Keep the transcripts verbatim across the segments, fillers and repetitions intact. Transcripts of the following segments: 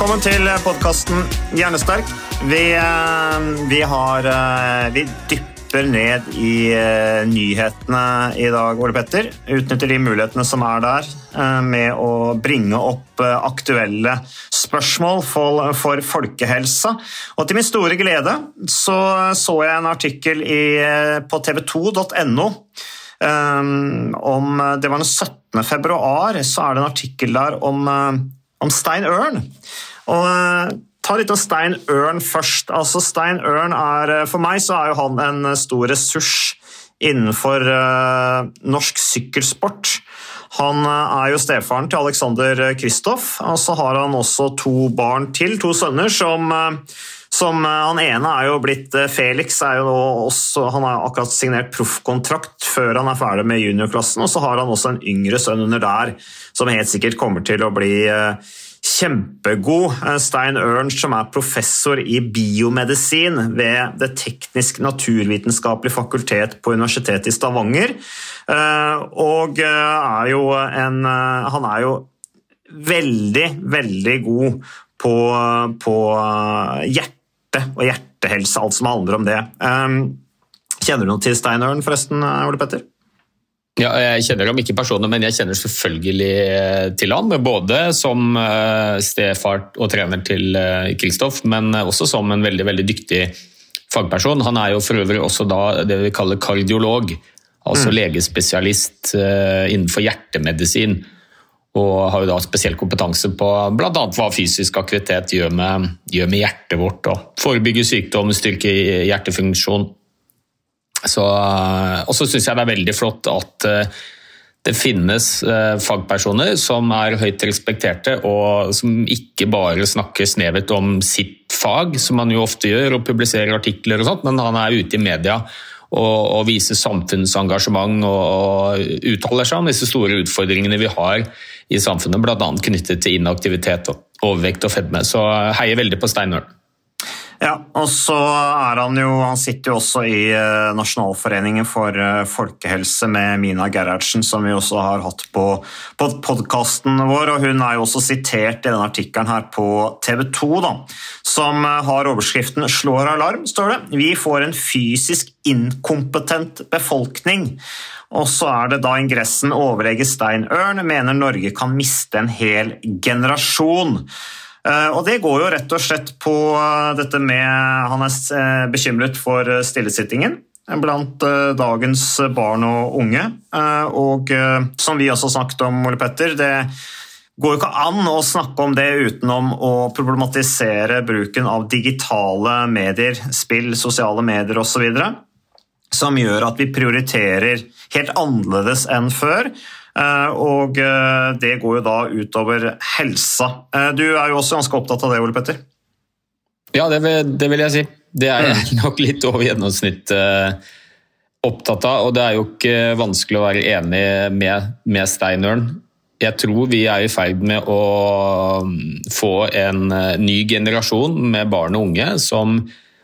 Velkommen til podcasten Hjernesterk. Vi, vi har vi dypper ned i nyhetene i dag, Ole Petter. Utnytter de mulighetene som er der med å bringe opp aktuelle spørsmål for, for folkehelsa. Og til min store glede så så jeg en artikkel i, på t v to punktum no um, om, det var den syttende februar, så er det en artikkel der om om Stein Ørn. Og ta litt om Stein Ørn først. Altså Stein Ørn er, for meg så er jo han en stor ressurs innenfor uh, norsk sykkelsport. Han er jo stefaren til Alexander Kristoff, og så har han også to barn til, to sønner som uh, Som han ene er jo blitt, Felix er jo også, han har akkurat signert proffkontrakt før han er ferdig med juniorklassen, og så har han også en yngre sønn under der, som helt sikkert kommer til å bli kjempegod. Stein Ørn, som er professor i biomedisin ved Det teknisk-naturvitenskapelige fakultet på Universitetet i Stavanger, og er jo en, han er jo veldig, veldig god på, på hjerte og hjertehelse, alt som handler om det. Um, kjenner du noe til Stein Ørn forresten, Ole Petter? Ja, jeg kjenner ham ikke personlig, men jeg kjenner selvfølgelig til han, både som stefar og trener til Kristoff, men også som en veldig, veldig dyktig fagperson. Han er jo for øvrig også da det vi kaller kardiolog, altså mm. legespesialist innenfor hjertemedisin, og har jo da spesiell kompetanse på blant annet hva fysisk aktivitet gjør med, gjør med hjertet vårt, og forebygge sykdom, styrke hjertefunksjon. Så, og så synes jeg det er veldig flott at det finnes fagpersoner som er høyt respekterte, og som ikke bare snakker snevet om sitt fag, som man jo ofte gjør, og publiserer artikler og sånt, men han er ute i media og, og viser samfunnsengasjement og, og uttaler seg om disse store utfordringene vi har i samfunnet, blant annet knyttet til inaktivitet og overvekt og fedme. Så heier veldig på Stein Ørn. Ja, og så er han jo, han sitter jo også i Nasjonalforeningen for folkehelse med Mina Gerhardsen, som vi også har hatt på, på podcasten vår, og hun er jo også sitert i denne artikkelen her på T V to, da, som har overskriften «Slår alarm», står det. Vi får en fysisk inkompetent befolkning. Og så er det da ingressen overlege Stein Ørn mener Norge kan miste en hel generasjon. Og det går jo rett og slett på dette med, han er bekymret for stillesittingen blant dagens barn og unge, og som vi også snakket om, Ole Petter, det går jo ikke an å snakke om det utenom å problematisere bruken av digitale medier, spill, sosiale medier og så videre, som gjør at vi prioriterer helt annerledes enn før, og det går jo da utover helsa. Du er jo også ganske opptatt av det, Ole Petter. Ja, det vil, det vil jeg si. Det er jeg nok litt over gjennomsnitt opptatt av, og det er jo ikke vanskelig å være enig med, med Stein Ørn. Jeg tror vi er i ferd med å få en ny generasjon med barn og unge som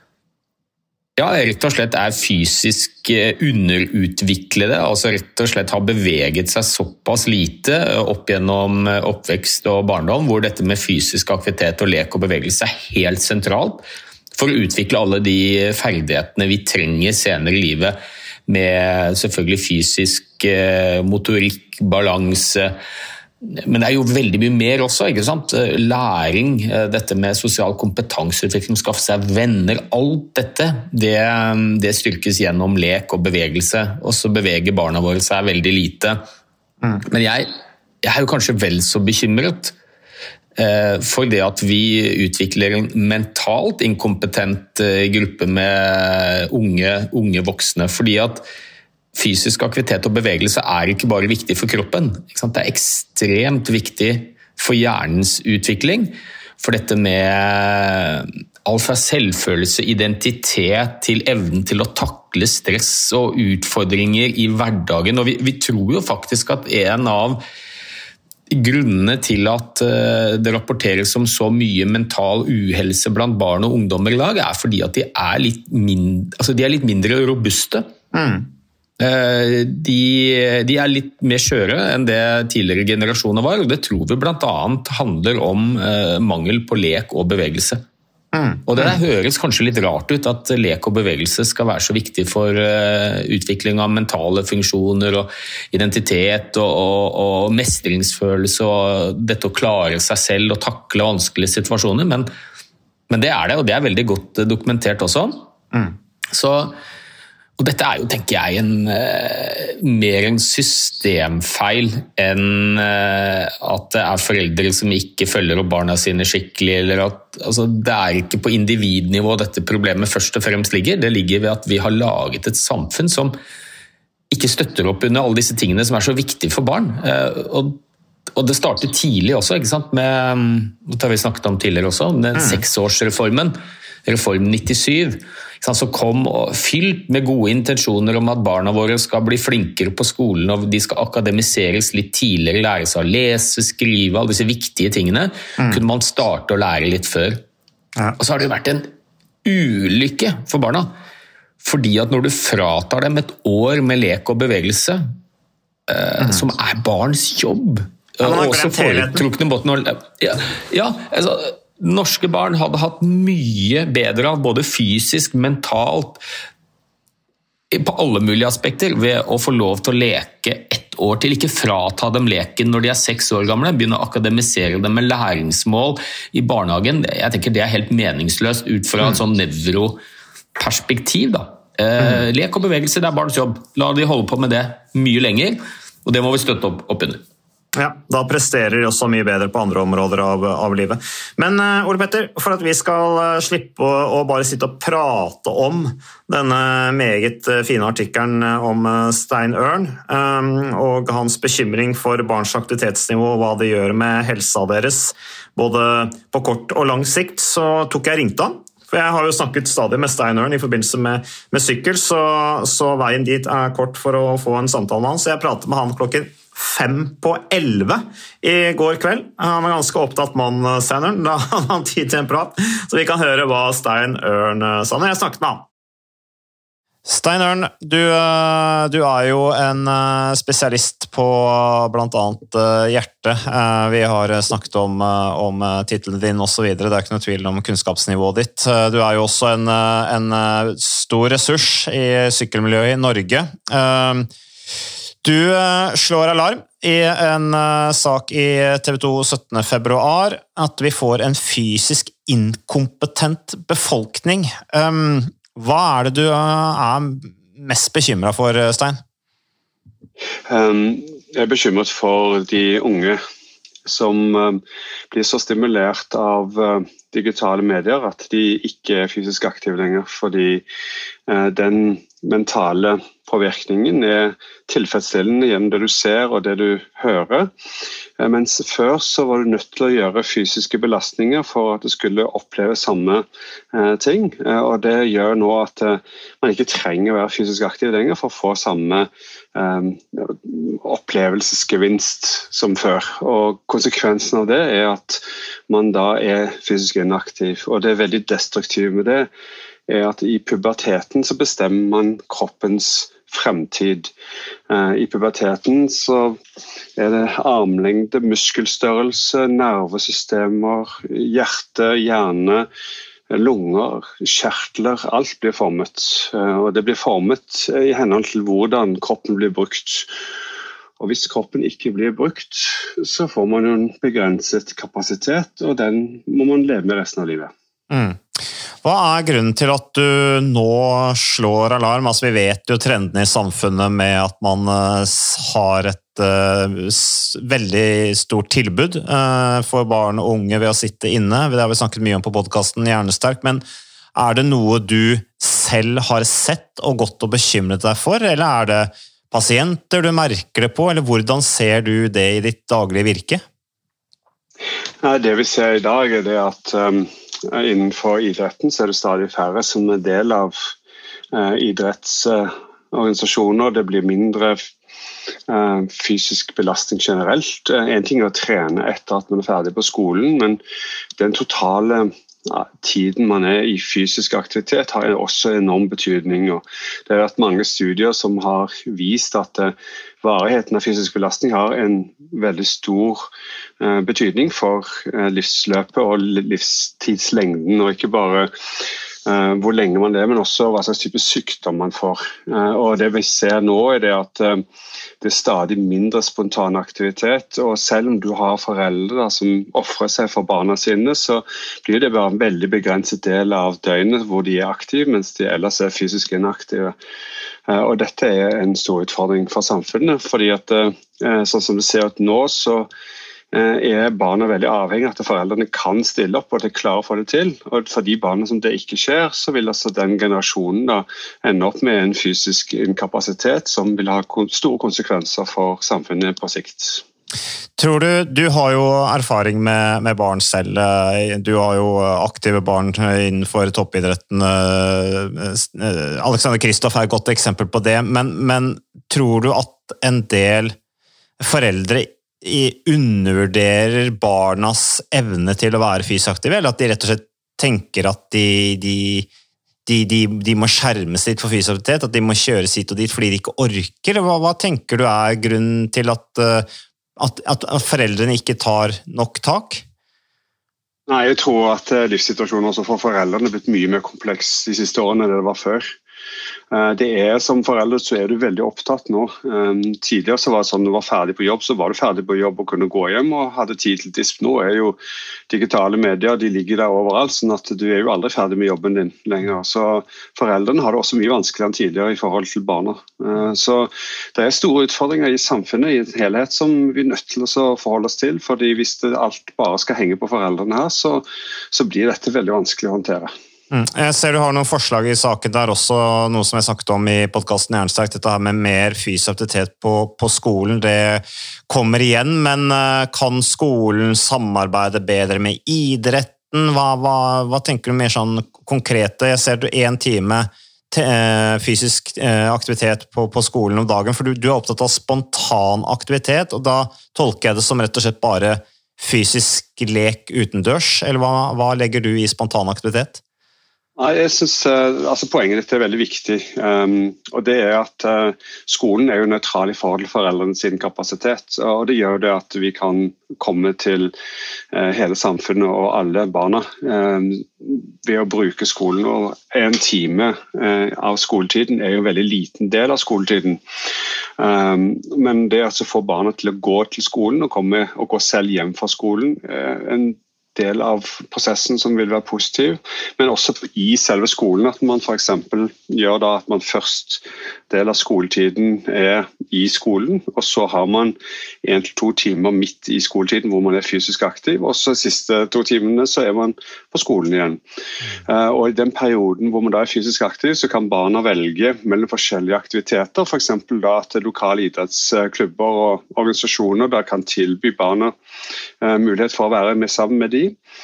ja, rett og slett er fysisk underutviklede, altså rett og slett har beveget seg såpass lite opp gjennom oppvekst og barndom, hvor dette med fysisk aktivitet og lek og bevegelse er helt sentralt for å utvikle alle de ferdighetene vi trenger senere i livet, med selvfølgelig fysisk motorikk, balanse, men det er jo veldig mye mer også, ikke sant? Læring, dette med sosial kompetanseutvikling, skaffe seg venner, alt dette, det, det styrkes gjennom lek og bevegelse, og så beveger barna våre seg veldig lite. Mm. Men jeg, jeg er jo kanskje vel så bekymret eh, for det at vi utvikler en mentalt inkompetent eh, gruppe med unge, unge voksne, fordi at fysisk aktivitet og bevegelse er ikke bare viktig for kroppen. Ikke sant? Det er ekstremt viktig for hjernens utvikling, for dette med alt fra selvfølelse, identitet, til evnen til å takle stress og utfordringer i hverdagen. Og vi, vi tror jo faktisk at en av grunnene til at det rapporteres om så mye mental uhelse blant barn og ungdommer i dag, er fordi at de er litt mindre, altså de er litt mindre robuste. Mm. De, de er litt mer skjøre enn det tidligere generasjoner var, og det tror vi blant annet handler om mangel på lek og bevegelse. Mm. Og det der høres kanskje litt rart ut at lek og bevegelse skal være så viktig for utvikling av mentale funksjoner og identitet og, og, og mestringsfølelse og dette å klare seg selv og takle vanskelige situasjoner, men, men det er det, og det er veldig godt dokumentert også. Mm. Så Og dette er jo, tenker jeg, en, uh, mer en systemfeil enn uh, at det er foreldre som ikke følger opp barna sine skikkelig, eller at altså, det er ikke på individnivå dette problemet først og fremst ligger. Det ligger ved at vi har laget et samfunn som ikke støtter opp under alle disse tingene som er så viktige for barn. Uh, og, og det startet tidlig også, ikke sant? Med, det har vi snakket om tidligere også, med mm. seksårsreformen, reform nittisyv, som kom og fylt med gode intensjoner om at barna våre skal bli flinkere på skolen, og de skal akademiseres litt tidligere, lære seg å lese, skrive, alle disse viktige tingene, mm. kunne man starte å lære litt før. Ja. Og så har det vært en ulykke for barna, fordi at når du fratar dem et år med lek og bevegelse, eh, mm. som er barns jobb, ja, og også foretrukne måten å... Ja, ja altså... Norske barn hadde hatt mye bedre av både fysisk, mentalt, på alle mulige aspekter, ved å få lov til å leke ett år til. Ikke frata dem leken når de er seks år gamle, begynne å akademisere dem med læringsmål i barnehagen. Jeg tenker det er helt meningsløst ut fra et sånn nevroperspektiv. Da. Eh, lek og bevegelse, det er barns jobb. La de holde på med det mye lenger, og det må vi støtte opp, opp under. Ja, da presterer de også mye bedre på andre områder av, av livet. Men uh, Ole Petter, for at vi skal uh, slippe å, å bare sitte og prate om denne meget uh, fine artikkelen om uh, Stein Ørn um, og hans bekymring for barns aktivitetsnivå og hva det gjør med helsa deres, både på kort og lang sikt, så tok jeg ringte han. For jeg har jo snakket stadig med Stein Ørn i forbindelse med, med sykkel, så, så veien dit er kort for å få en samtale med han. Så jeg pratet med han klokken fem på elleve i går kveld. Han er ganske opptatt mann, Stein Ørn. Da hadde han tid til en prat, så vi kan høre hva Stein Ørn sa når jeg snakket med han. Stein Ørn, du, du er jo en spesialist på blant annet hjerte. Vi har snakket om, om titelen din og så videre. Det er ikke noe tvil om kunnskapsnivået ditt. Du er jo også en, en stor ressurs i sykkelmiljøet i Norge. Du slår alarm i en sak i T V to syttende februar at vi får en fysisk inkompetent befolkning. Hva er det du er mest bekymret for, Stein? Jeg er bekymret for de unge som blir så stimulert av digitale medier at de ikke er fysisk aktive lenger, fordi den mentale påvirkningen er tilfredsstillende gjennom det du ser og det du hører. Mens før så var du nødt til å gjøre fysiske belastninger for at du skulle oppleve samme ting. Og det gjør nå at man ikke trenger å være fysisk aktiv lenger for å få samme opplevelsesgevinst som før. Og konsekvensen av det er at man da er fysisk inaktiv. Og det er veldig destruktivt med det er at i puberteten så bestemmer man kroppens fremtid. I puberteten så er det armlengde, muskelstørrelse, nervesystemer, hjerte, hjerne, lunger, kjertler, alt blir formet. Og det blir formet i henhold til hvordan kroppen blir brukt. Og hvis kroppen ikke blir brukt, så får man en begrenset kapasitet, og den må man leve med resten av livet. Mm. Hva er grunnen til at du nå slår alarm? Altså, vi vet jo trendene i samfunnet med at man har et uh, veldig stort tilbud uh, for barn og unge ved å sitte inne. Det har vi snakket mye om på podcasten Hjernesterk, men er det noe du selv har sett og gått og bekymret deg for, eller er det pasienter du merker det på, eller hvordan ser du det i ditt daglige virke? Nei, det vi ser i dag er det at um innenfor idretten så er det stadig færre som er del av eh, idrettsorganisasjoner. Det blir mindre eh, fysisk belastning generelt. En ting er å trene etter at man er ferdig på skolen, men den totale ja, tiden man er i fysisk aktivitet har også enorm betydning. Og det har vært mange studier som har vist at uh, varigheten av fysisk belastning har en veldig stor uh, betydning for uh, livsløpet og livstidslengden, og ikke bare Uh, hvor lenge man lever, men også hva slags type sykdom man får. Uh, og det vi ser nå er det at uh, det er stadig mindre spontan aktivitet, og selv om du har foreldre da, som offrer seg for barna sine, så blir det bare en veldig begrenset del av døgnet hvor de er aktive, mens de ellers er fysisk inaktive. Uh, og dette er en stor utfordring for samfunnet, fordi at uh, sånn som det ser ut nå, så er barna veldig avhengig av at foreldrene kan stille opp og de klarer å få det til. Og for de barna som det ikke skjer, så vil altså den generasjonen da ende opp med en fysisk inkapasitet som vil ha store konsekvenser for samfunnet på sikt. Tror du, du har jo erfaring med, med barn selv, du har jo aktive barn innenfor toppidretten, Alexander Kristoff er et godt eksempel på det, men, men tror du at en del foreldre i undervurderer barnas evne til å være fysisk aktive, eller at de rett og slett tenker at de, de, de, de, de må skjermes litt for fysisk aktivitet, at de må kjøres hit og dit fordi de ikke orker? Hva, hva tenker du er grunnen til at, at, at foreldrene ikke tar nok tak? Nei, jeg tror at livssituasjonen også for foreldrene er blitt mye mer kompleks de siste årene enn det var før. Det er som forelder så er du veldig opptatt nå. Tidligere så var det sånn at du var ferdig på jobb, så var du ferdig på jobb og kunne gå hjem og hadde tid til disp. Nå er jo digitale medier, de ligger der overalt, sånn at du er jo aldri ferdig med jobben din lenger. Så foreldrene har det også mye vanskeligere enn tidligere i forhold til barna. Så det er store utfordringer i samfunnet i en helhet som vi er nødt til å forholde oss til, fordi hvis det alt bare skal henge på foreldrene her, så, så blir dette veldig vanskelig å håndtere. Jeg ser du har noen forslag i saken der også, noe som jeg snakket om i podcasten Jernsterk, dette her med mer fysisk aktivitet på, på skolen, det kommer igjen, men kan skolen samarbeide bedre med idretten? Hva, hva, hva tenker du mer sånn konkrete? Jeg ser du en time fysisk aktivitet på, på skolen om dagen, for du, du er opptatt av spontan aktivitet, og da tolker jeg det som rett og slett bare fysisk lek utendørs, eller hva, hva legger du i spontan aktivitet? Nei, jeg synes, altså Poenget ditt er veldig viktig, um, og det er at uh, skolen er jo nøytral i forhold til foreldrene sin kapasitet, og det gjør det at vi kan komme til uh, hele samfunnet og alle barna um, ved å bruke skolen. Og en time uh, av skoletiden er jo en veldig liten del av skoletiden, um, men det at få barna til å gå til skolen og, komme, og gå selv hjem fra skolen er en del av prosessen som vil være positiv, men også i selve skolen at man for eksempel gjør da at man først del av skoletiden er i skolen, og så har man en til to timer midt i skoletiden hvor man er fysisk aktiv, og så de siste to timene så er man på skolen igjen. Mm. Og i den perioden hvor man da er fysisk aktiv, så kan barna velge mellom forskjellige aktiviteter, for eksempel da at lokale idrettsklubber og organisasjoner da kan tilby barna uh, mulighet for å være med sammen med de,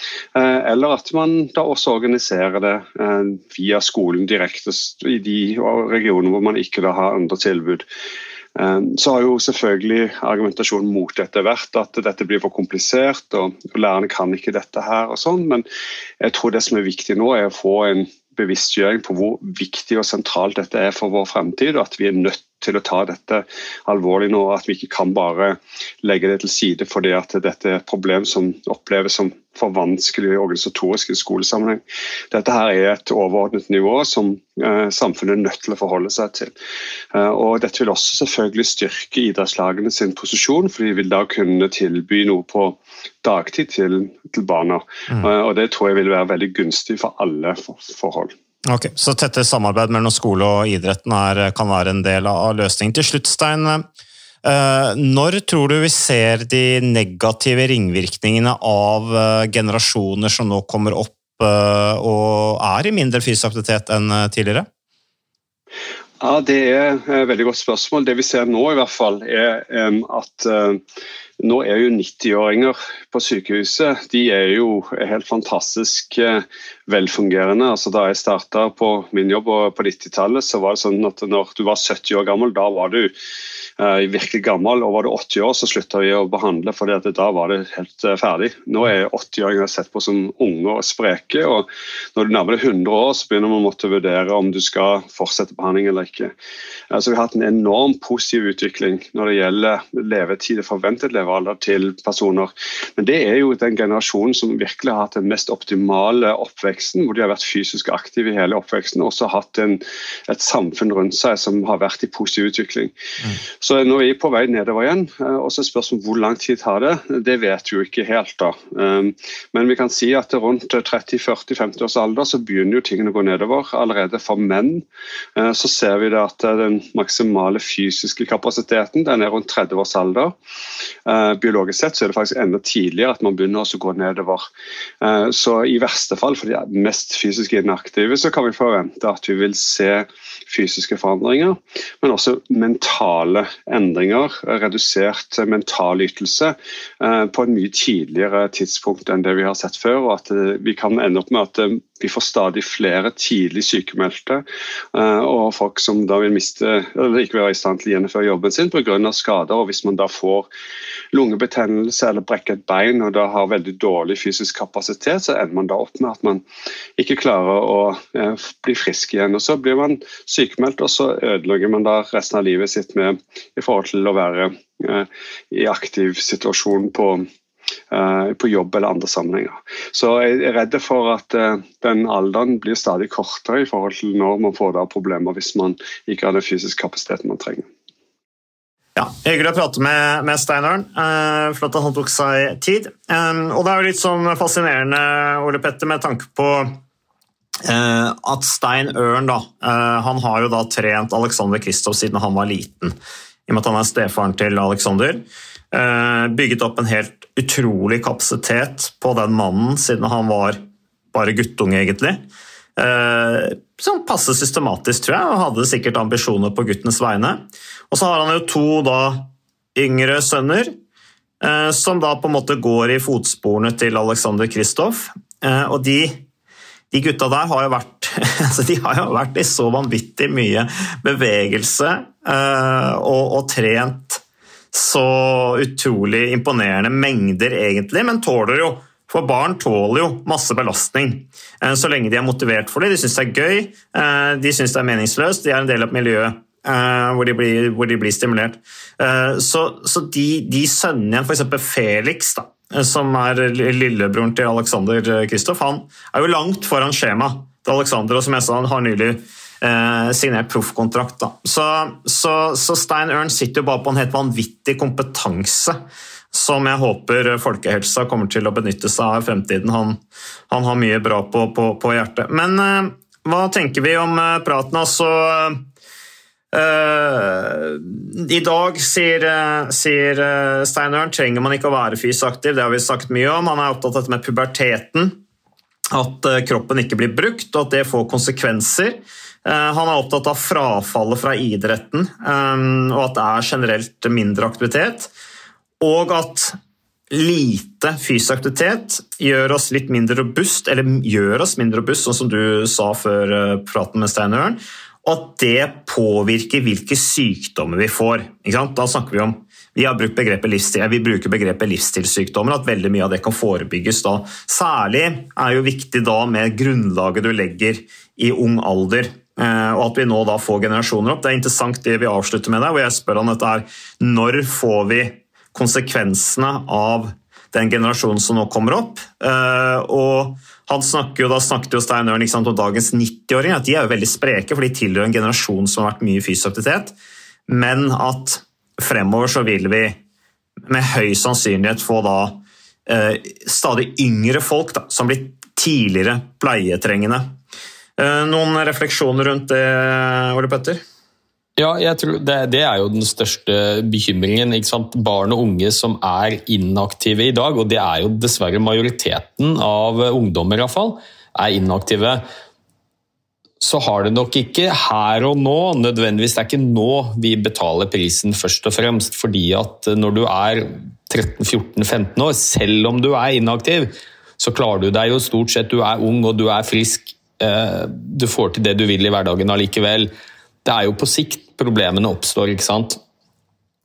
eller at man da også organiserer det via skolen direkte i de regioner hvor man ikke da har andre tilbud. Så har jo selvfølgelig argumentasjonen mot dette vært at dette blir for komplisert, og lærerne kan ikke dette her og sånn, men jeg tror det som er viktig nå er å få en bevisstgjøring på hvor viktig og sentralt dette er for vår fremtid, og at vi er nødt til å ta dette alvorlig nå, at vi ikke kan bare legge det til side fordi at dette er et problem som oppleves som for vanskelig organisatorisk i skolesammenheng. Dette her er et overordnet nivå som eh, samfunnet er nødt til å forholde seg til. Eh, og dette vil også selvfølgelig styrke idrettslagene sin posisjon, for de vil da kunne tilby noe på dagtid til, til barna. Mm. Eh, og det tror jeg vil være veldig gunstig for alle for, forhold. Ok, så tette samarbeid mellom skole og idretten er, kan være en del av løsningen. Til slutt, Stein, når tror du vi ser de negative ringvirkningene av generasjoner som nå kommer opp og er i mindre fysisk aktivitet enn tidligere? Ja, det er et veldig godt spørsmål. Det vi ser nå i hvert fall er at nå er jo nitti-åringer på sykehuset, de er jo helt fantastisk velfungerende. Altså, da jeg startet på min jobb på nittitallet, så var det sånn at når du var sytti år gammel, da var du uh, virkelig gammel, og var det åtti år så sluttet vi å behandle, for da var det helt uh, ferdig. Nå er åtti-åringer sett på som unge og spreke, og når du nærmer deg hundre år så begynner man å måtte vurdere om du skal fortsette behandling eller ikke. Uh, så vi har hatt en enorm positiv utvikling når det gjelder levetid og forventet levealder til personer, men det er jo den generasjonen som virkelig har hatt den mest optimale oppveksten, hvor de har vært fysisk aktive i hele oppveksten, og også hatt en, et samfunn rundt seg som har vært i positiv utvikling. Mm. Så nå er vi på vei nedover igjen, og så spørsmål hvor lang tid tar det, det vet vi jo ikke helt da. Men vi kan si at rundt tretti, førti, femti års alder så begynner jo tingene å gå nedover. Allerede for menn så ser vi det at den maksimale fysiske kapasiteten, den er rundt tretti års alder. Biologisk sett så er det faktisk enda tidligere at man begynner å gå nedover. Så i verste fall, for de mest fysisk inaktive, så kan vi forvente at vi vil se fysiske forandringer, men også mentale endringer, redusert mental ytelse eh, på en mye tidligere tidspunkt enn det vi har sett før, og at eh, vi kan ende opp med at eh, vi får stadig flere tidlig sykemeldte, eh, og folk som da vil miste, eller ikke være i stand til å gjennomføre jobben sin på grunn av skader, og hvis man da får lungebetennelse eller brekker et bein, og da har veldig dårlig fysisk kapasitet, så ender man da opp med at man ikke klarer å eh, bli frisk igjen, og så blir man sykemeldt, og så ødelegger man da resten av livet sitt med i forhold til å være eh, i aktiv situasjon på, eh, på jobb eller andre sammenhenger. Så jeg er redd for at eh, den alderen blir stadig kortere i forhold til når man får da problemer hvis man ikke har den fysiske kapasiteten man trenger. Ja, hyggelig å prate med, med Stein Ørn, uh, for at han tok seg tid. Um, og det er jo litt sånn fascinerende, Ole Petter, med tanke på uh, at Stein Ørn, da, uh, han har jo da trent Alexander Kristoff siden han var liten, i og med at han er stefaren til Alexander. Uh, bygget opp en helt utrolig kapasitet på den mannen siden han var bare guttunge, egentlig. Uh, sånn passe systematisk, tror jeg, og hadde sikkert ambisjoner på guttens vegne. Og så har han jo to da yngre sønner, eh, som da på en måte går i fotsporene til Alexander Kristoff. Eh, og de, de gutta der har jo vært, altså de har jo vært i så vanvittig mye bevegelse eh, og, og trent så utrolig imponerende mengder egentlig, men tåler jo, for barn tåler jo masse belastning. Eh, så lenge de er motivert for det, de synes det er gøy, eh, de synes det er meningsløst, de er en del av miljøet. Uh, hvor, de blir, hvor de blir stimulert. Uh, så så de, de sønnene igjen, for eksempel Felix, da, som er lillebroren til Alexander Kristoff, han er jo langt foran skjema til Alexander, og som jeg sa, han har nylig uh, signert proffkontrakt. Da. Så, så, så Stein Ørn sitter jo bare på en helt vanvittig kompetanse, som jeg håper folkehelsa kommer til å benytte seg av i fremtiden. Han, han har mye bra på, på, på hjertet. Men uh, hva tenker vi om uh, praten? Altså Uh, I dag, sier, uh, sier uh, Stein Ørn, trenger man ikke å være fysisk aktiv, det har vi sagt mye om. Han er opptatt av dette med puberteten, at uh, kroppen ikke blir brukt, og at det får konsekvenser. Uh, han er opptatt av frafallet fra idretten, um, og at det er generelt mindre aktivitet, og at lite fysisk aktivitet gjør oss litt mindre robust, eller gjør oss mindre robust, sånn som du sa før uh, praten med Stein Ørn, og at det påvirker hvilke sykdommer vi får. Ikke sant? Da snakker vi om, vi har brukt begrepet livsstil, vi bruker begrepet livsstilssykdommer, at veldig mye av det kan forebygges da. Særlig er jo viktig da med grunnlaget du legger i ung alder, og at vi nå da får generasjoner opp. Det er interessant det vi avslutter med der, hvor jeg spør han dette er, når får vi konsekvensene av den generasjonen som nå kommer opp, og han snakker jo, da snakket jo Stein Ørn om dagens nitti-åringer, at de er jo veldig spreke, for de tilhører en generasjon som har vært mye fysisk aktivitet, men at fremover så vil vi med høy sannsynlighet få da eh, stadig yngre folk da, som blir tidligere pleietrengende. Eh, noen refleksjoner rundt det, Ole Petter? Ja, jeg tror det, det er jo den største bekymringen, ikke sant? Barn og unge som er inaktive i dag, og det er jo dessverre majoriteten av ungdommer i hvert fall, er inaktive. Så har det nok ikke her og nå, nødvendigvis det er ikke nå vi betaler prisen først og fremst, fordi at når du er tretten, fjorten, femten år, selv om du er inaktiv, så klarer du deg jo stort sett, du er ung og du er frisk, du får til det du vil i hverdagen allikevel. Det er jo på sikt problemene oppstår, ikke sant?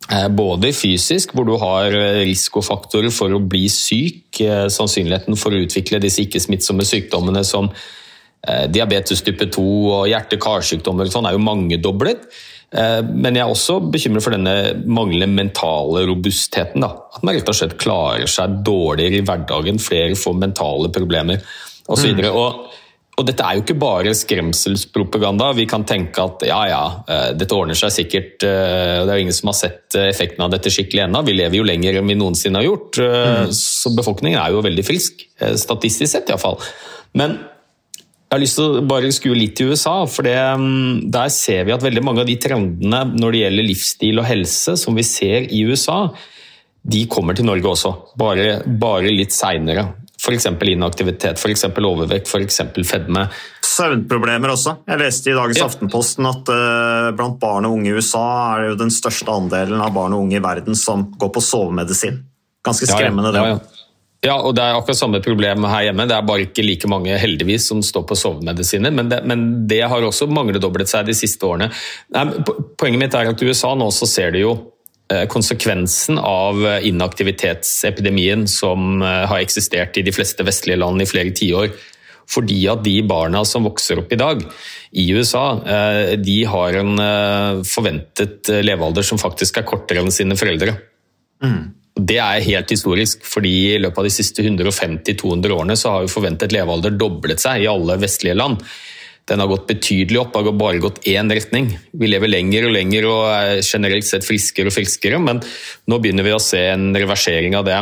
Både fysisk, hvor du har risikofaktorer for å bli syk, sannsynligheten for å utvikle disse ikke-smittsomme sykdommene som diabetes type to og hjerte-karsykdommer sånn, er jo mangedoblet. Men jeg er også bekymret for denne manglende mentale robustheten. Da. At man rett og slett klarer seg dårligere i hverdagen, flere får mentale problemer og så videre. Og Og dette er jo ikke bare skremselspropaganda. Vi kan tenke at ja, ja, dette ordner seg sikkert, og det er jo ingen som har sett effekten av dette skikkelig ennå. Vi lever jo lenger enn vi noensinne har gjort, mm. så befolkningen er jo veldig frisk, statistisk sett i hvert fall. Men jeg har lyst til å bare skue litt til U S A, for det, der ser vi at veldig mange av de trendene når det gjelder livsstil og helse som vi ser i U S A, de kommer til Norge også, bare, bare litt senere. For eksempel inaktivitet, for eksempel overvekt, for eksempel fedme. Søvnproblemer også. Jeg leste i dagens ja. Aftenposten at uh, blant barn og unge i U S A er det jo den største andelen av barn og unge i verden som går på sovemedisin. Ganske skremmende ja, ja. Ja, ja. ja, og det er akkurat samme problem her hjemme. Det er bare ikke like mange heldigvis som står på sovemedisiner, men det, men det har også mangledoblet seg de siste årene. Nei, poenget mitt er at i U S A nå så ser det jo konsekvensen av inaktivitetsepidemien som har eksistert i de fleste vestlige land i flere tiår, fordi at de barna som vokser opp i dag i U S A, de har en forventet levealder som faktisk er kortere enn sine foreldre. Mm. Det er helt historisk, fordi i løpet av de siste hundre femti til to hundre årene så har jo forventet levealder doblet seg i alle vestlige land. Den har gått betydelig opp, har bare gått én retning. Vi lever lenger og lenger og er generelt sett friskere og friskere, men nå begynner vi å se en reversering av det.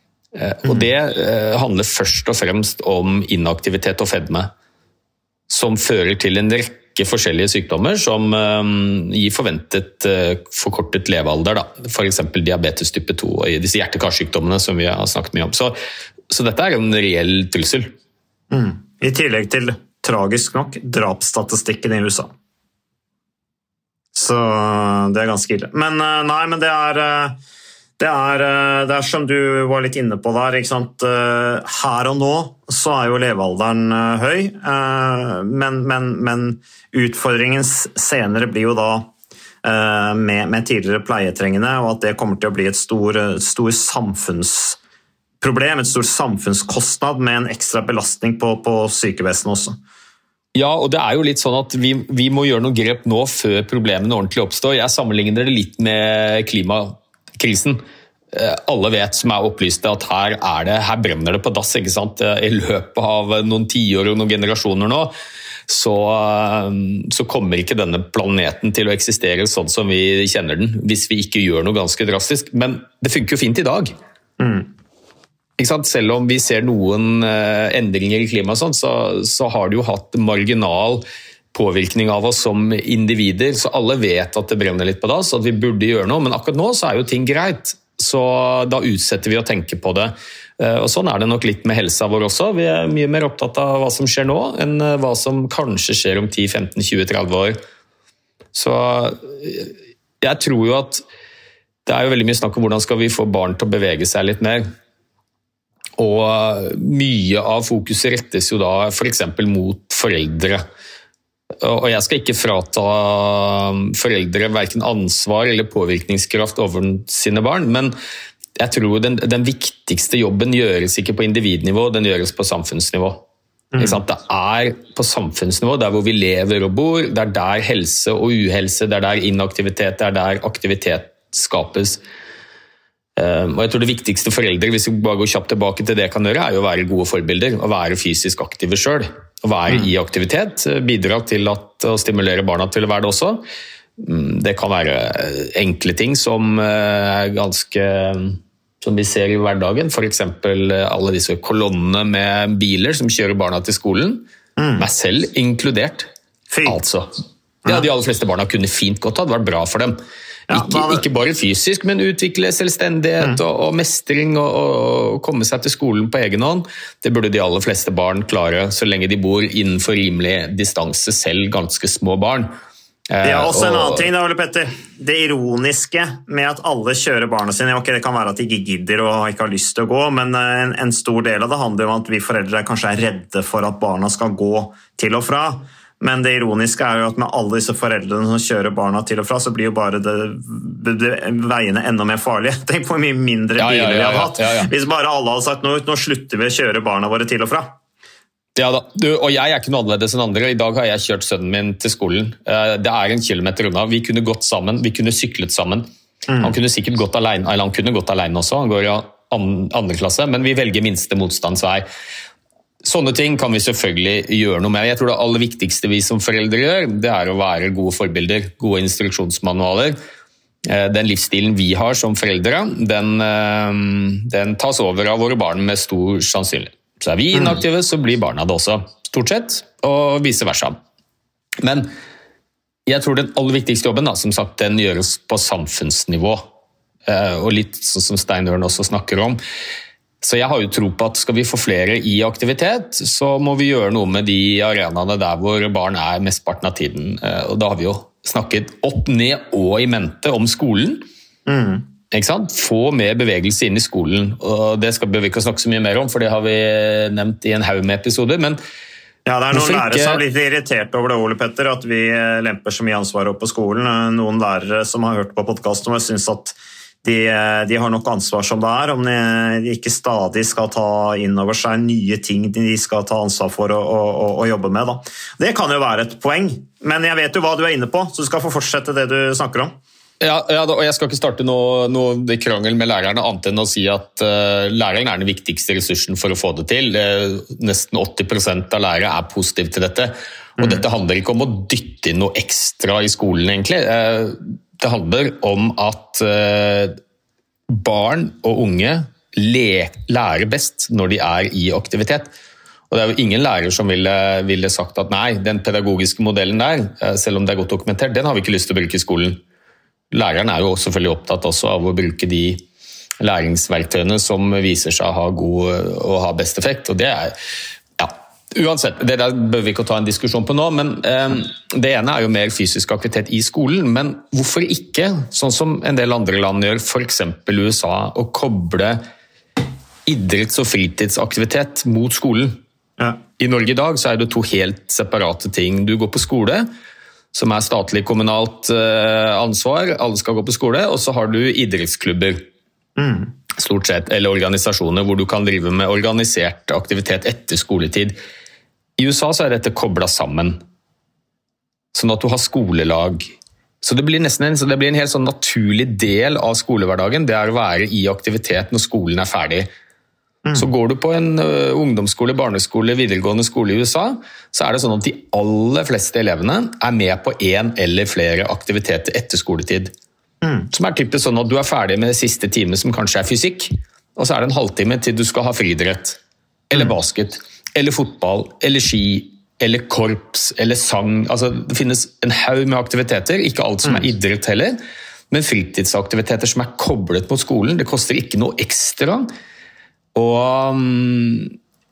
Og det handler først og fremst om inaktivitet og fedme, som fører til en rekke forskjellige sykdommer som gir forventet forkortet levealder, da. For eksempel diabetes type to og disse hjerte-karsykdommene som vi har snakket mye om. Så, så dette er en reell trussel. Mm. I tillegg til tragisk nok, drapsstatistikken i U S A. Så det er ganske ille. Men nei, men det er, det er, det er som du var litt inne på der, ikke sant? Her og nå så er jo levealderen høy, men, men, men utfordringen senere blir jo da med, med tidligere pleietrengende, og at det kommer til å bli et stor, stor samfunns problem, et stort samfunnskostnad med en ekstra belastning på, på sykevesenet også. Ja, og det er jo litt sånn at vi, vi må gjøre noe grep nå før problemene ordentlig oppstår. Jeg sammenligner det litt med klimakrisen. Alle vet som er opplyste at her, er det, her brenner det på dass, ikke sant? I løpet av noen tiår og noen generasjoner nå, så, så kommer ikke denne planeten til å eksistere sånn som vi kjenner den, hvis vi ikke gjør noe ganske drastisk. Men det funker jo fint i dag. Mm. Selv om vi ser noen endringer i klimaet, sånn, så, så har det jo hatt marginal påvirkning av oss som individer, så alle vet at det brenner litt på dass, at vi burde gjøre noe, men akkurat nå så er jo ting greit, så da utsetter vi å tenke på det. Og sånn er det nok litt med helsa vår også. Vi er mye mer opptatt av hva som skjer nå, enn hva som kanskje skjer om ti, femten, tjue, tretti år. Så jeg tror jo at det er jo veldig mye snakk om hvordan skal vi få barn til å bevege seg litt mer. Og mye av fokuset rettes jo da for eksempel mot foreldre. Og jeg skal ikke frata foreldre hverken ansvar eller påvirkningskraft over sine barn, men jeg tror den, den viktigste jobben gjøres ikke på individnivå, den gjøres på samfunnsnivå. Mm. Det er på samfunnsnivå, der hvor vi lever og bor, det er der helse og uhelse, det er der inaktivitet, det er der aktivitet skapes. Og jeg tror det viktigste foreldre, hvis vi bare går kjapt tilbake til det kan gjøre, er jo å være gode forbilder, og være fysisk aktive selv, å være mm. i aktivitet, bidra til at, å stimulere barna til å være det også. Det kan være enkle ting som er ganske, som vi ser i hverdagen, for eksempel alle disse kolonnene med biler som kjører barna til skolen, mm. meg selv inkludert. Fint. Altså, ja, de aller fleste barna kunne fint godt ha, det var bra for dem. Ja, ikke, ikke bare fysisk, men utvikle selvstendighet mm. og, og mestring og, og komme seg til skolen på egen hånd. Det burde de aller fleste barn klare, så lenge de bor innenfor rimelig distanse, selv ganske små barn. Ja, også en annen ting da, Ole Petter. Det ironiske med at alle kjører barna sine, ok, det kan være at de ikke gidder og ikke har lyst til å gå, men en, en stor del av det handler om at vi foreldre kanskje er redde for at barna skal gå til og fra. Men det ironiske er jo at med alle disse foreldrene som kjører barna til og fra, så blir jo bare det veiene enda mer farlige. Tenk på hvor mye mindre biler ja, ja, ja, vi hadde hatt. ja, ja. Hvis bare alle hadde sagt, nå, nå slutter vi å kjøre barna våre til og fra. Ja da, du, og jeg er ikke noe annerledes enn andre. I dag har jeg kjørt sønnen min til skolen. Det er en kilometer unna. Vi kunne gått sammen, vi kunne syklet sammen. Mm. Han kunne sikkert gått alene, eller han kunne gått alene også, han går i andre klasse, men vi velger minste motstandsvei. Sånne ting kan vi selvfølgelig gjøre noe med. Jeg tror det aller viktigste vi som foreldre gjør, det er å være gode forbilder, gode instruksjonsmanualer. Den livsstilen vi har som foreldre, den, den tas over av våre barn med stor sannsynlighet. Så er vi inaktive, så blir barna det også, stort sett, og vice versa. Men jeg tror den aller viktigste jobben, da, som sagt, den gjøres på samfunnsnivå. Og litt sånn som Steinørn også snakker om. Så jeg har jo tro på at skal vi få flere i aktivitet, så må vi gjøre noe med de arenaene der hvor barn er mestparten av tiden. Og da har vi jo snakket opp, ned og i mente om skolen. Mm. Ikke sant? Få mer bevegelse inn i skolen. Og det skal vi ikke snakke så mye mer om, for det har vi nevnt i en haug med episoder. Men ja, det er noen lærere som har blitt irritert over det, Ole Petter, at vi lemper så mye ansvar opp på skolen. Noen lærere som har hørt på podcasten og synes at De, de har nok ansvar som det er, om de ikke stadig skal ta inn over seg nye ting de skal ta ansvar for å, å, å jobbe med. Da. Det kan jo være et poeng, men jeg vet jo hva du er inne på, så du skal få fortsette det du snakker om. Ja, ja og jeg skal ikke starte noe, noe krangel med lærerne, annet enn å si at uh, læreren er den viktigste ressursen for å få det til. Uh, nesten åtti prosent av lærere er positive til dette, og mm. dette handler ikke om å dytte inn noe ekstra i skolen, egentlig. Uh, Det handler om at barn og unge lærer best når de er i aktivitet. Og det er jo ingen lærer som ville, ville sagt at nei, den pedagogiske modellen der, selv om det er godt dokumentert, den har vi ikke lyst til å bruke i skolen. Læreren er jo selvfølgelig opptatt også av å bruke de læringsverktøyene som viser seg å ha god og ha best effekt, og det er uansett, det der bør vi ikke ta en diskusjon på nå, men eh, det ene er jo mer fysisk aktivitet i skolen, men hvorfor ikke, sånn som en del andre land gjør, for eksempel U S A, å koble idretts- og fritidsaktivitet mot skolen. Ja. I Norge i dag så er det to helt separate ting. Du går på skole, som er statlig kommunalt eh, ansvar, alle skal gå på skole, og så har du idrettsklubber. Mm. Stort sett, eller organisasjoner hvor du kan drive med organisert aktivitet etter skoletid. I U S A så er dette koblet sammen, sånn at du har skolelag. Så det blir nesten en, så det blir en helt sånn naturlig del av skolehverdagen, det er å være i aktivitet når skolen er ferdig. Mm. Så går du på en uh, ungdomsskole, barneskole, videregående skole i U S A, så er det sånn at de aller fleste elevene er med på en eller flere aktiviteter etter skoletid. Mm. Som er typisk sånn at du er ferdig med det siste time som kanskje er fysikk, og så er det en halvtime til du skal ha friidrett, eller mm. basket, eller fotball, eller ski, eller korps, eller sang. Altså, det finnes en haug med aktiviteter, ikke alt som er idrett heller, men fritidsaktiviteter som er koblet mot skolen. Det koster ikke noe ekstra. Og um,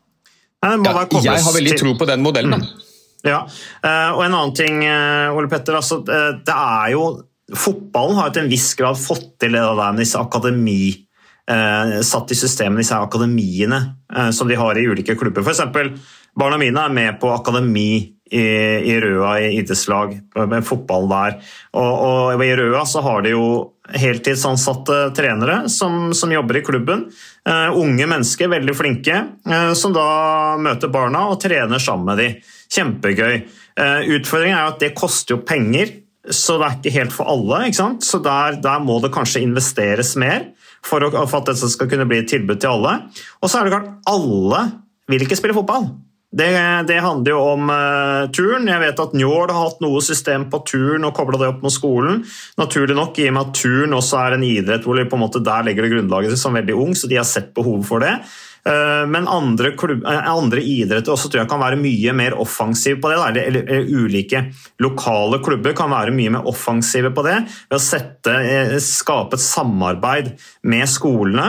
ja, jeg har veldig tro på den modellen. Mm. Ja, og en annen ting, Ole Petter, altså, det er jo fotballen har til en viss grad fått til det der med disse akademi, eh, satt i systemet disse akademiene eh, som de har i ulike klubber. For eksempel, barna mine er med på akademi i, i Røa i idrettslag, med fotball der. Og, og i Røa så har de jo heltidsansatte trenere som, som jobber i klubben. Eh, unge mennesker, veldig flinke, eh, som da møter barna og trener sammen med de. Kjempegøy. Eh, utfordringen er jo at det koster jo penger, så det er ikke helt for alle, ikke sant? Så der, der må det kanskje investeres mer for, å, for at dette skal kunne bli et tilbud til alle. Og så er det klart, alle vil ikke spille fotball. Det, det handler jo om uh, turn. Jeg vet at Njord har hatt noe system på turn og koblet det opp med skolen. Naturlig nok, i og med at turn også er en idrett hvor de på en måte der legger det grunnlaget som veldig ung, så de har sett behov for det. Men andre, klubb, andre idretter også tror jeg kan være mye mer offensive på det, eller, eller ulike lokale klubber kan være mye mer offensive på det, ved å sette, skape et samarbeid med skolene,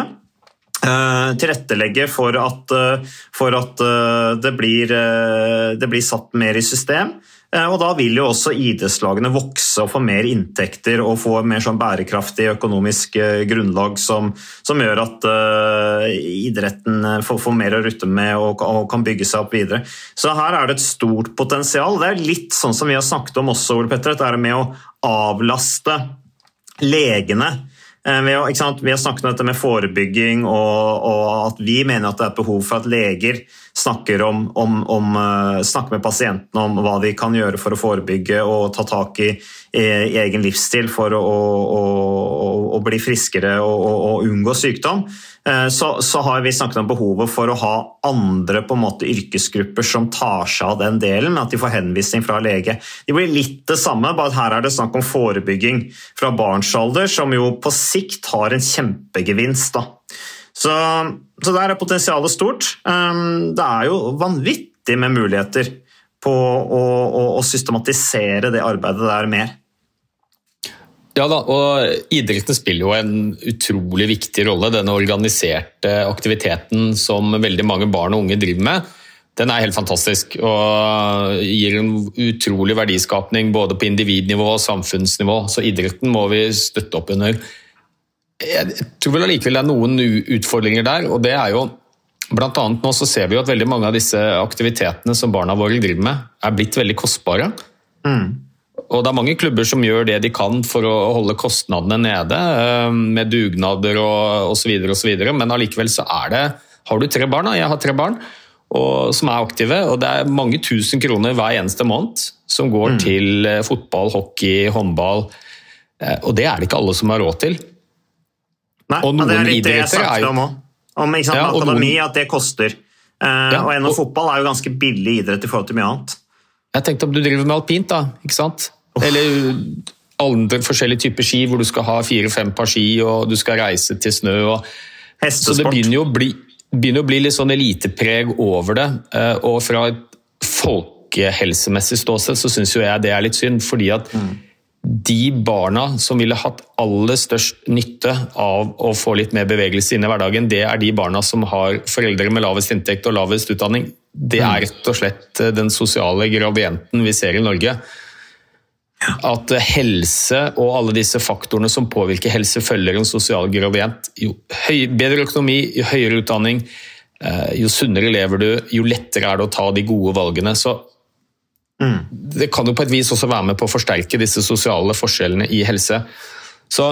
tilrettelegge for at, for at det, blir, det blir satt mer i system. Og da vil jo også idrettslagene vokse og få mer inntekter og få mer sånn bærekraftig økonomisk grunnlag som, som gjør at uh, idretten får, får mer å rutte med og, og kan bygge seg opp videre. Så her er det et stort potensial. Det er litt sånn som vi har snakket om også, Ole Petter, det er med å avlaste legene. Vi har, ikke sant? Vi har snakket om dette med forebygging, og, og at vi mener at det er et behov for at leger snakker, om, om, om, snakker med pasientene om hva de kan gjøre for å forebygge og ta tak i, i, i egen livsstil for å, å, å, å bli friskere og, og, og unngå sykdom. Så, så har vi snakket om behovet for å ha andre på en måte yrkesgrupper som tar seg av den delen, at de får henvisning fra lege. Det blir litt det samme, bare at her er det snakk om forebygging fra barnsalder, som jo på sikt har en kjempegevinst da. Så, så der er potensialet stort. Det er jo vanvittig med muligheter på å, å, å systematisere det arbeidet der mer. Ja da, og idretten spiller jo en utrolig viktig rolle. Denne organiserte aktiviteten som veldig mange barn og unge driver med, den er helt fantastisk og gir en utrolig verdiskapning både på individnivå og samfunnsnivå, så idretten må vi støtte opp under. Jeg tror vel allikevel det er noen utfordringer der, og det er jo blant annet nå så ser vi jo at veldig mange av disse aktivitetene som barna våre driver med er blitt veldig kostbare. Mm. Og det er mange klubber som gjør det de kan for å holde kostnadene nede, med dugnader og, og så videre og så videre, men allikevel så er det, har du tre barn, jeg har tre barn, og, som er aktive, og det er mange tusen kroner hver eneste måned som går mm. til fotball, hockey, håndball, og det er det ikke alle som har råd til. Nei, og men det er litt det jeg snakket om også, om ikke sant, ja, akademi, noen... at det koster, uh, ja, og en av og... fotball er jo ganske billig idrett i forhold til mye annet. Jeg tenkte om du driver med alpint da, ikke sant? Eller andre forskjellige typer ski hvor du skal ha fire-fem par ski og du skal reise til snø. Og... Så det begynner jo å bli, begynner å bli litt sånn elitepreg over det. Og fra et folkehelsemessig ståsted så synes jo jeg det er litt synd, fordi at mm. de barna som ville hatt aller størst nytte av å få litt mer bevegelse inn i hverdagen, det er de barna som har foreldre med lavest inntekt og lavest utdanning. Det er rett og slett den sosiale gradienten vi ser i Norge. At helse og alle disse faktorene som påvirker helse følger en sosial gradient. Jo høy, bedre økonomi, jo høyere utdanning, jo sunnere lever du, jo lettere er det å ta de gode valgene. Så mm. det kan jo på et vis også være med på å forsterke disse sosiale forskjellene i helse. Så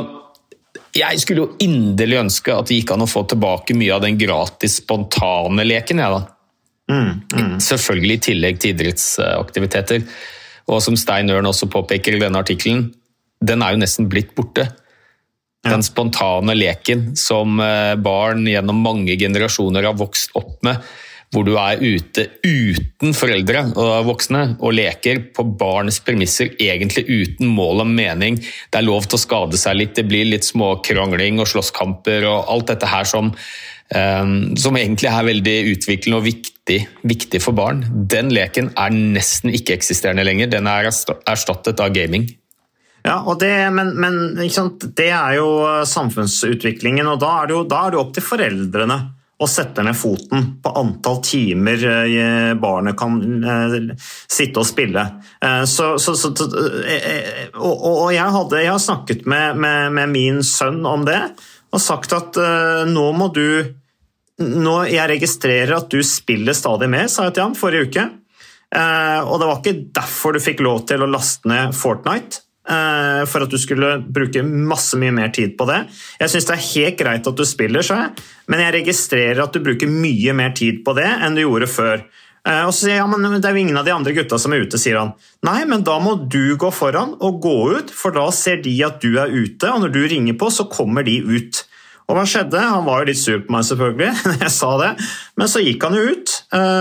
jeg skulle jo inderlig ønske at det gikk an å få tilbake mye av den gratis spontane leken, ja da. Mm, mm. Selvfølgelig i tillegg til idrettsaktiviteter. Og som Stein Ørn også påpeker i denne artikkelen, den er jo nesten blitt borte. Ja. Den spontane leken som barn gjennom mange generasjoner har vokst opp med, hvor du er ute uten foreldre og voksne, og leker på barns premisser, egentlig uten mål og mening. Det er lov til å skade seg litt, det blir litt små krangling og slåsskamper og alt dette her som, um, som egentlig er veldig utviklende og viktig, viktig for barn. Den leken er nesten ikke eksisterende lenger, den er erstattet av gaming. Ja, og det, men, men ikke sant, det er jo samfunnsutviklingen, og da er det jo, da er det jo opp til foreldrene og setter ned foten på antall timer barnet kan sitte og spille. Så, så, så, og, og jeg, hadde, jeg har snakket med, med, med min sønn om det, og sagt at nå må du, nå jeg registrerer at du spiller stadig mer, sa jeg til ham forrige uke, og det var ikke derfor du fikk lov til å laste ned Fortnite, for at du skulle bruke masse mye mer tid på det. Jeg synes det er helt greit at du spiller, så jeg, men jeg registrerer at du bruker mye mer tid på det enn du gjorde før. Og så sier jeg, ja, men det er jo ingen av de andre gutta som er ute, sier han. Nei, men da må du gå foran og gå ut, for da ser de at du er ute, og når du ringer på, så kommer de ut. Og hva skjedde? Han var jo litt sur på meg selvfølgelig, når jeg sa det, men så gikk han jo ut,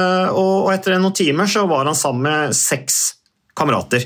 og etter noen timer så var han sammen med seks kamerater.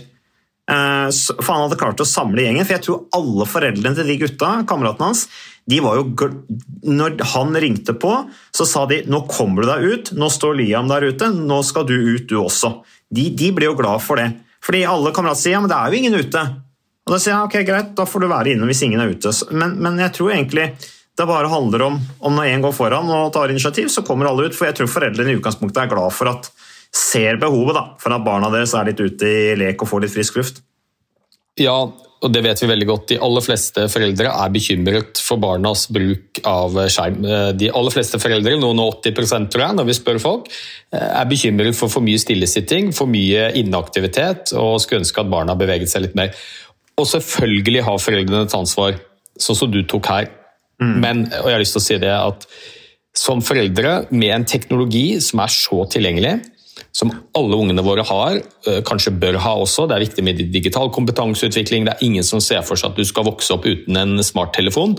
For han hadde klart å samle gjengen, for jeg tror alle foreldrene til de gutta, kameratene hans, de var jo, når han ringte på, så sa de, nå kommer du deg ut, nå står Liam der ute, nå skal du ut du også. De, de ble jo glad for det, fordi alle kamerater sier, ja, men det er jo ingen ute. Og da sier jeg, ok, greit, da får du være inne hvis ingen er ute. Men, men jeg tror egentlig det bare handler om, om når en går foran og tar initiativ, så kommer alle ut, for jeg tror foreldrene i utgangspunktet er glad for at ser behovet da, for at barna deres er litt ute i lek og får litt frisk luft. Ja, og det vet vi veldig godt. De aller fleste foreldre er bekymret for barnas bruk av skjerm. De aller fleste foreldre, noen og åtti prosent tror jeg, når vi spør folk, er bekymret for for mye stillesitting, for mye inaktivitet, og skulle ønske at barna beveget seg litt mer. og selvfølgelig har foreldrene et ansvar, sånn som du tok her. Mm. Men, og jeg har lyst til å si det, at som foreldre med en teknologi som er så tilgjengelig, som alle ungene våre har, kanskje bør ha også, det er viktig med digital kompetanseutvikling, det er ingen som ser for seg at du skal vokse opp uten en smarttelefon,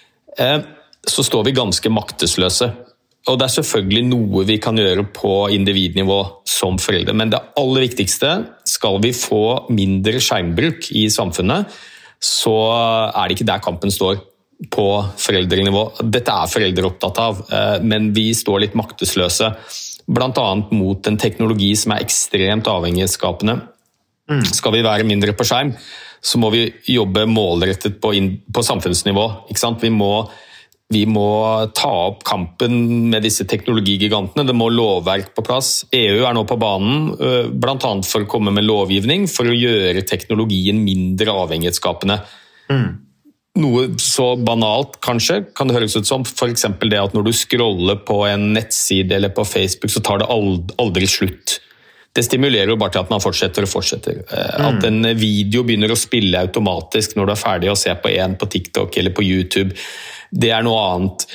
så står vi ganske maktesløse. Og det er selvfølgelig noe vi kan gjøre på individnivå som foreldre, men det aller viktigste, skal vi få mindre skjermbruk i samfunnet, så er det ikke der kampen står på foreldrenivå. Dette er foreldre opptatt av, men vi står litt maktesløse, blant annet mot en teknologi som er ekstremt avhengighetsskapende. Mm. Skal vi være mindre på skjerm, så må vi jobbe målrettet på, inn, på samfunnsnivå. Ikke sant? Vi må, vi må ta opp kampen med disse teknologigigantene. Det må lovverk på plass. E U er nå på banen, blant annet for å komme med lovgivning, for å gjøre teknologien mindre avhengighetsskapende. Mm. Noe så banalt, kanskje, kan det høres ut som, for eksempel det at når du scroller på en nettside eller på Facebook, så tar det aldri slutt. Det stimulerer jo bare til at man fortsetter og fortsetter. Mm. At en video begynner å spille automatisk når du er ferdig å se på en på TikTok eller på YouTube, det er noe annet.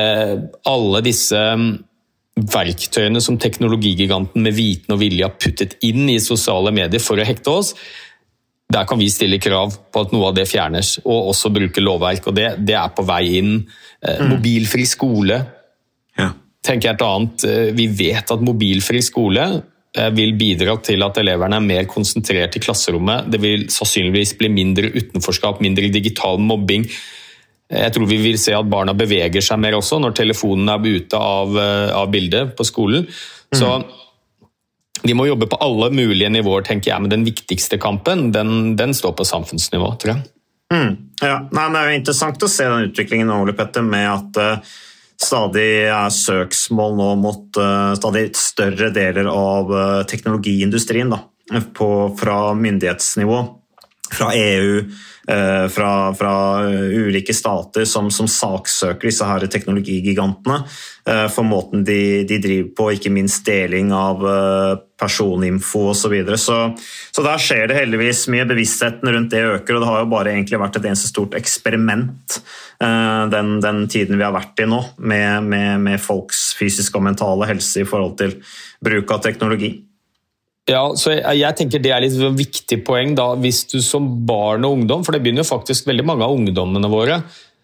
Alle disse verktøyene som teknologigiganten med viten og vilje har puttet inn i sosiale medier for å hekte oss, der kan vi stille krav på at noe av det fjernes, og også bruke lovverk, og det, det er på vei inn. Eh, mm. Mobilfri skole, ja. Tenker jeg et annet. Vi vet at mobilfri skole eh, vil bidra til at eleverne er mer konsentrert i klasserommet. Det vil sannsynligvis bli mindre utenforskap, mindre digital mobbing. Jeg tror vi vil se at barna beveger seg mer også, når telefonen er ute av, av bildet på skolen. Mm. Så vi må jobbe på alle mulige nivåer, tenker jeg, men den viktigste kampen, den, den står på samfunnsnivå, tror jeg. Mm, ja. Nei, det er jo interessant å se den utviklingen nå, Ole Petter, med at uh, stadig er søksmål nå mot uh, stadig større deler av uh, teknologiindustrien da, på, fra myndighetsnivå, fra E U, uh, fra, fra ulike stater som, som saksøker disse her teknologigigantene uh, for måten de, de driver på, ikke minst deling av uh, personinfo og så videre. Så, så der skjer det heldigvis mye. Bevisstheten rundt det øker, og det har jo bare egentlig vært et eneste stort eksperiment uh, den, den tiden vi har vært i nå, med, med, med folks fysiske og mentale helse i forhold til bruk av teknologi. Ja, så jeg, jeg tenker det er litt et viktig poeng da, hvis du som barn og ungdom, for det begynner jo faktisk veldig mange av ungdommene våre,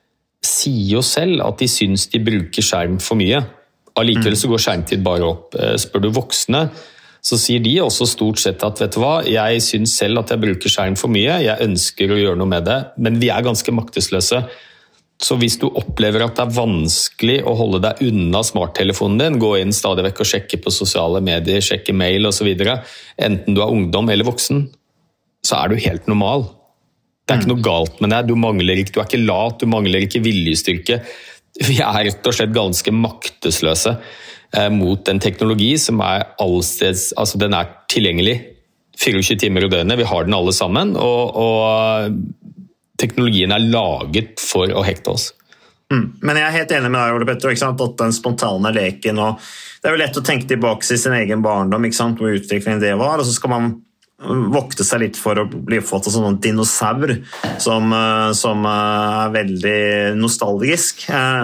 sier jo selv at de syns de bruker skjerm for mye. Allikevel så går skjermtid bare opp. Spør du voksne, så sier de også stort sett at, vet du hva, jeg syns selv at jeg bruker skjerm for mye, jeg ønsker å gjøre noe med det, men vi er ganske maktesløse. Så hvis du opplever at det er vanskelig å holde deg unna smarttelefonen din, gå inn stadig vekk og sjekke på sosiale medier, sjekke mail og så videre, enten du er ungdom eller voksen, så er du helt normal. Det er ikke noe galt med deg, du mangler ikke, du er ikke lat, du mangler ikke viljestyrke. Vi er rett og slett ganske maktesløse eh, mot en teknologi som er allsteds, altså den er tilgjengelig tjuefire timer i døgnet, vi har den alle sammen, og, og teknologien er laget for å hekte oss. Mm. Men jeg er helt enig med deg, Ole Petter, ikke sant? At den spontane leken, og det er jo lett å tenke tilbake til sin egen barndom, ikke sant? Hvor utviklingen det var, og så skal man vokte seg litt for å bli oppfattet som en dinosaur, som, som er veldig nostalgisk.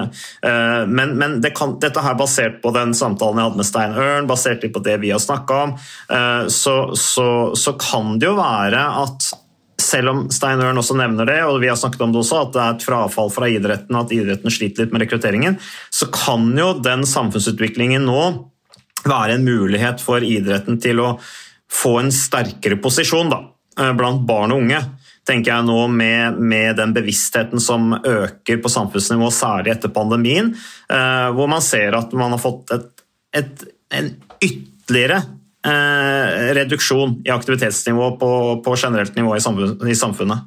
Men, men det kan, dette her basert på den samtalen jeg hadde med Stein Ørn, basert litt på det vi har snakket om, så, så, så kan det jo være at selv om Stein Ørn også nevner det, og vi har snakket om det også, at det er et frafall fra idretten, at idretten sliter litt med rekrutteringen, så kan jo den samfunnsutviklingen nå være en mulighet for idretten til å få en sterkere posisjon da, blant barn og unge, tenker jeg nå med, med den bevisstheten som øker på samfunnsnivå, særlig etter pandemien, hvor man ser at man har fått et, et, en ytterligere Eh, reduksjon i aktivitetsnivå på, på generelt nivå i samfunnet. I samfunnet.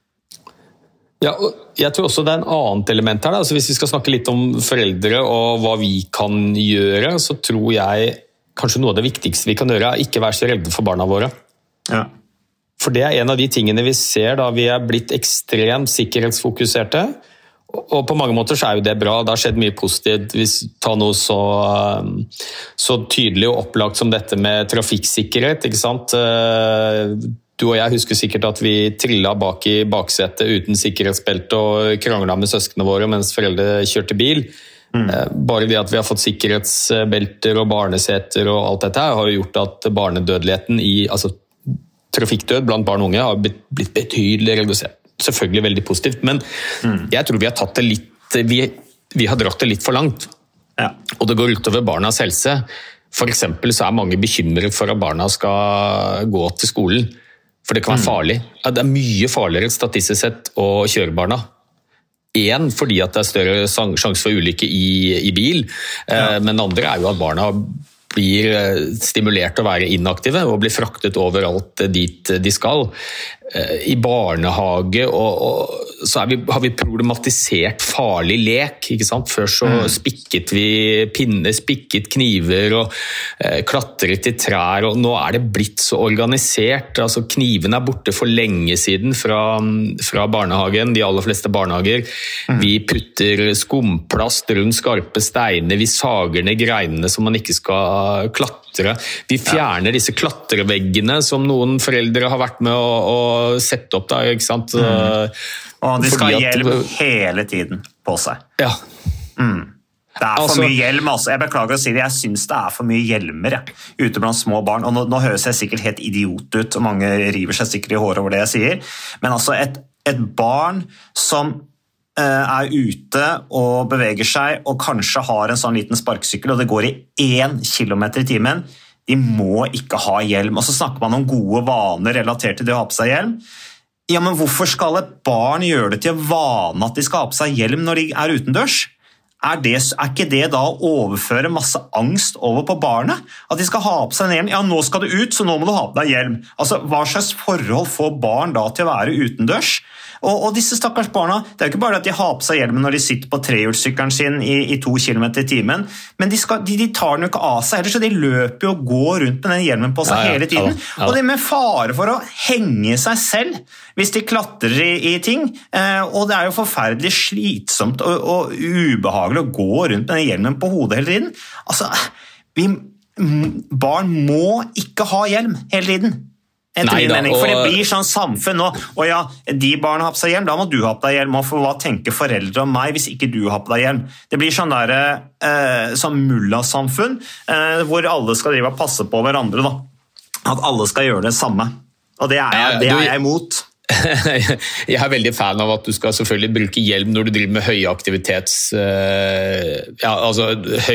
Ja, jeg tror også det er en annet element her. Da. Altså hvis vi skal snakke litt om foreldre og hva vi kan gjøre, så tror jeg kanskje noe av det viktigste vi kan gjøre er ikke være så redde for barna våre. Ja. For det er en av de tingene vi ser da vi er blitt ekstremt sikkerhetsfokuserte. Og på mange måter så er jo det bra, det har skjedd mye positivt. Hvis vi tar noe så, så tydelig og opplagt som dette med trafikksikkerhet, ikke sant? du og jeg husker sikkert at vi trillet bak i baksetet uten sikkerhetsbelte og kranglet med søskene våre mens foreldre kjørte bil. Mm. Bare det at vi har fått sikkerhetsbelter og barneseter og alt dette her, har jo gjort at barnedødeligheten i, altså trafikkdød blant barn og unge har blitt, blitt betydelig redusert. Selvfølgelig veldig positivt, men mm. jeg tror vi har tatt det litt, vi, vi har dratt det litt for langt. Ja. Og det går utover barnas helse. For eksempel så er mange bekymret for at barna skal gå til skolen, for det kan være farlig. Det er mye farligere statistisk sett å kjøre barna. En, fordi at det er større sjanse for ulykke i, i bil, ja. Men det andre er jo at barna blir stimulert til å være inaktive og blir fraktet overalt dit de skal. I barnehage og, og så er vi, har vi problematisert farlig lek, ikke sant? Før så mm. spikket vi pinner, spikket kniver og eh, klatret i trær, og nå er det blitt så organisert. Altså, kniven er borte for lenge siden fra, fra barnehagen, de aller fleste barnehager. Mm. Vi putter skumplast rundt skarpe steiner, vi sager ned greinene som man ikke skal klatre. Vi fjerner ja. disse klatreveggene som noen foreldre har vært med å, å sette opp da, ikke sant? Mm. Og de skal ha hjelm hele tiden på seg. Ja. Mm. Det er for altså, mye hjelm, altså. Jeg beklager å si det, jeg synes det er for mye hjelmer ja, ute blant små barn, og nå, nå høres jeg sikkert helt idiot ut, og mange river seg sikkert i håret over det jeg sier, men altså et, et barn som uh, er ute og beveger seg, og kanskje har en sånn liten sparksykkel, og det går i én kilometer i timen, de må ikke ha hjelm. Og så snakker man om gode vaner relatert til det å ha på seg hjelm. Ja, men hvorfor skal et barn gjøre det til vane at de skal ha på seg hjelm når de er utendørs? Er, det, er ikke det da å overføre masse angst over på barnet? At de skal ha på seg en hjelm? Ja, nå skal du ut, så nå må du ha på deg hjelm. Altså, hva slags forhold får barn da til å være utendørs? Og, og disse stakkars barna, det er jo ikke bare at de har på seg hjelmen når de sitter på trehjulssykkelen sin i, i to kilometer i timen, men de, skal, de, de tar den jo ikke av seg heller, så de løper jo og går rundt med den hjelmen på seg ja, ja, hele tiden. Ja, ja. Og det er med fare for å henge seg selv hvis de klatrer i, i ting, eh, og det er jo forferdelig slitsomt og, og ubehagelig å gå rundt med den hjelmen på hodet hele tiden. Altså, vi, barn må ikke ha hjelm hele tiden. Nei, da, og... For det blir sånn samfunn nå, og ja, de barna har på seg hjelm, da må du ha på deg hjelm, og for hva tenker foreldre om meg hvis ikke du har på deg hjelm? Det blir sånn der, eh, sånn mulla-samfunn, eh, hvor alle skal drive og passe på hverandre, da. At alle skal gjøre det samme, og det er jeg, det er jeg imot. Jeg er veldig fan av at du skal selvfølgelig bruke hjelm når du driver med høyaktivitets, ja, altså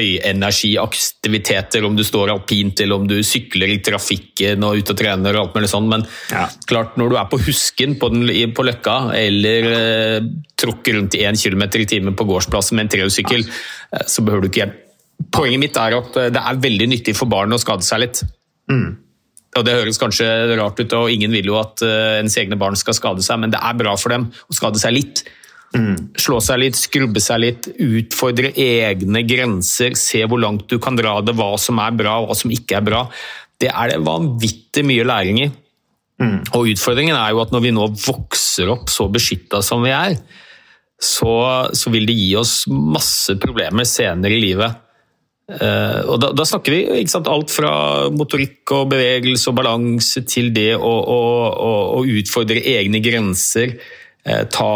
høyenergiaktiviteter, om du står alpint eller om du sykler i trafikken og ut og trener og alt mulig sånn, men ja. Klart når du er på husken på, den, på Løkka eller eh, tråkker rundt i en kilometer i timen på gårdsplassen med en trehjulssykkel, eh, så behøver du ikke hjelm. Poenget mitt er at det er veldig nyttig for barn å skade seg litt. Mm. Og det høres kanskje rart ut, og ingen vil jo at uh, ens egne barn skal skade seg, men det er bra for dem å skade seg litt. Mm. Slå seg litt, skrubbe seg litt, utfordre egne grenser, se hvor langt du kan dra det, hva som er bra, hva som ikke er bra. Det er det vanvittig mye læring i. Mm. Og utfordringen er jo at når vi nå vokser opp så beskyttet som vi er, så, så vil det gi oss masse problemer senere i livet. Uh, og da, da snakker vi ikke sant, alt fra motorikk og bevegelse og balanse til det å, å, å, å utfordre egne grenser, uh, ta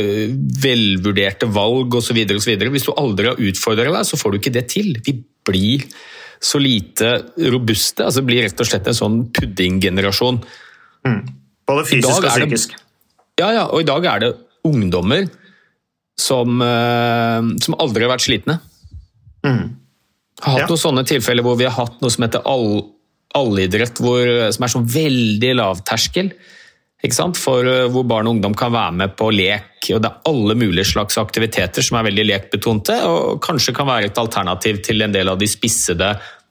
velvurderte valg og så videre og så videre. Hvis du aldri har utfordret deg, så får du ikke det til. Vi blir så lite robuste, altså det blir rett og slett en sånn puddinggenerasjon. Mm. Både fysisk og psykisk. Ja, ja, og i dag er det ungdommer som, uh, som aldri har vært slitne. Mm. Jeg har hatt ja. noen sånne tilfeller hvor vi har hatt noe som heter all, allidrett, hvor, som er sånn veldig lavterskel, ikke sant? For hvor barn og ungdom kan være med på lek, og det er alle mulige slags aktiviteter som er veldig lekbetonte, og kanskje kan være et alternativ til en del av de spissede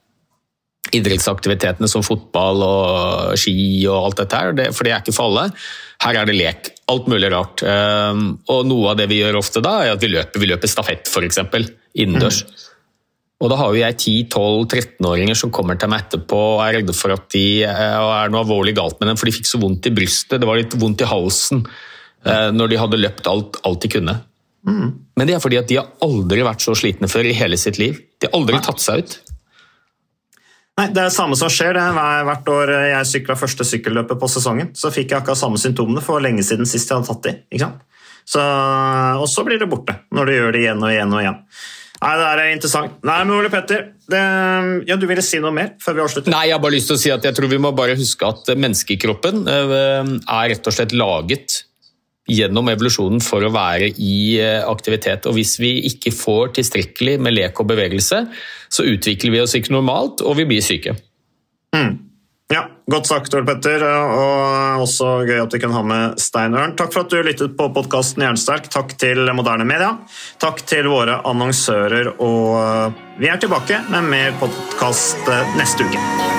idrettsaktivitetene som fotball og ski og alt dette her, det, for det er ikke for alle. Her er det lek, alt mulig rart. Um, og noe av det vi gjør ofte da, er at vi løper, vi løper stafett for eksempel, innendørs. Mm. Og da har jo jeg ti, tolv, trettenåringer som kommer til meg etterpå og er redde for at de er noe alvorlig galt med dem, for de fikk så vondt i brystet, det var litt vondt i halsen når de hadde løpt alt, alt de kunne. Mm. Men det er fordi at de har aldri vært så slitne før i hele sitt liv. De har aldri tatt seg ut. Nei, det er det samme som skjer. Det er hvert år jeg syklet første sykkelløpet på sesongen, så fikk jeg akkurat samme symptomene for lenge siden sist jeg hadde tatt de. Ikke sant? Så, og så blir det borte når du gjør det igjen og igjen og igjen. Nei, det er interessant. Nei, men Ole Petter, det, ja, du ville si noe mer før vi avslutter? Nei, jeg har bare lyst til å si at jeg tror vi må bare huske at menneskekroppen er rett og slett laget gjennom evolusjonen for å være i aktivitet. Og hvis vi ikke får tilstrekkelig med lek og bevegelse, så utvikler vi oss ikke normalt, og vi blir syke. Mm. Ja, godt sagt, Ole Petter, og også gøy at vi kunne ha med Stein Ørn. Takk for at du lyttet på podcasten Jernsterk. Takk til Moderne Media. Takk til våre annonsører, og vi er tilbake med mer podcast neste uke.